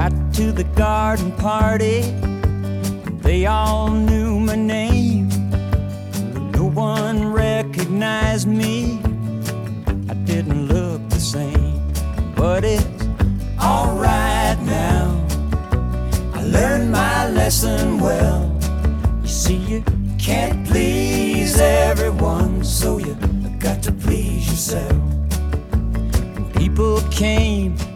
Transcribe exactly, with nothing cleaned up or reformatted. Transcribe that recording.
got to the garden party, they all knew my name. No one recognized me, I didn't look the same. But it's alright now, I learned my lesson well. You see, you can't please everyone, so you got to please yourself. People came